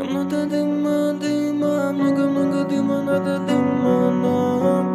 Нам надо дыма, дыма, много-много дыма, надо дыма нам.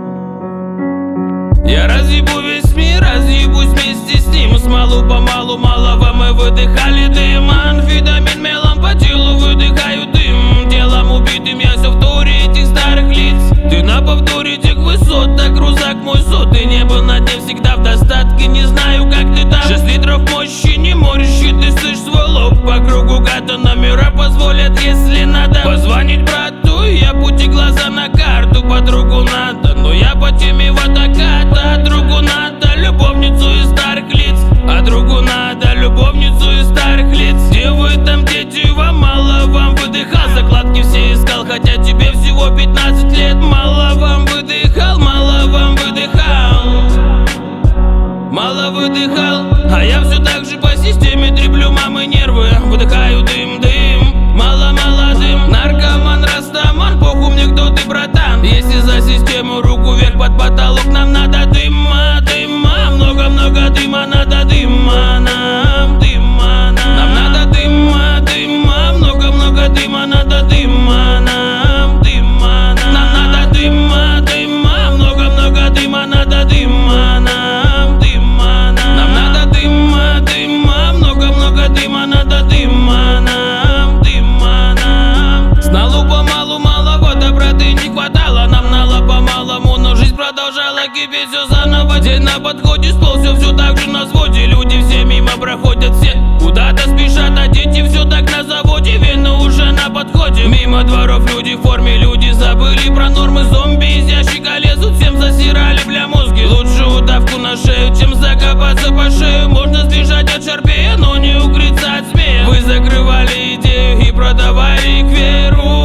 Я разъебу весь мир, разъебусь вместе с ним. Смалу-помалу, малого мы выдыхали дым. Амфетамин мелом по телу выдыхаю дым. Телом убитым я все в туре этих старых лиц. Ты на повторе тех высот, так рузак мой сот. Ты не был на дне всегда в достатке, не знаю как ты там. 6 литров мощи, не морщи, ты слышь свой лоб. По кругу гата номера позволят, если надо позвонить брату, и я пути глаза на карту. Подругу надо, но я по теме водоката. А другу надо любовницу из старых лиц. А другу надо любовницу из старых лиц. Где вы там, дети, вам мало, вам выдыхал. Закладки все искал, хотя тебе всего 15 лет. Мало вам выдыхал, мало вам выдыхал. Мало выдыхал, а я все так же по системе треплю мамы нервы. Выдыхаю дым, дым, мало-мало дым. Наркоман, растаман, похуй мне кто ты, братан. Если за систему руку вверх под потолок, нам надо дыма, дыма. Много-много дыма, надо дыма нам, дыма нам. Нам надо дыма, дыма, много-много дыма, надо дыма нам, дыма нам. Нам надо дыма, дыма, много-много дыма, надо дыма нам, дыма нам. Нам надо дыма, дыма, много-много дыма, надо дыма нам, дыма нам. Сналу-помалу малого доброты не хватало. Нам нало-помалому, но жизнь продолжала кипеть все заново. День на подходе, стол все так же на взводе. Люди все мимо проходят, все куда-то спешат, а дети все так на заводе. Вены уже на подходе. Мимо дворов люди в форме, люди забыли про нормы. Зомби из ящика лезут, всем засирали бля мозги. Лучше удавку на шею, чем закопаться по шею. Можно сбежать от шарпея, но не укрыться от змея. Вы закрывали идею и продавали их веру.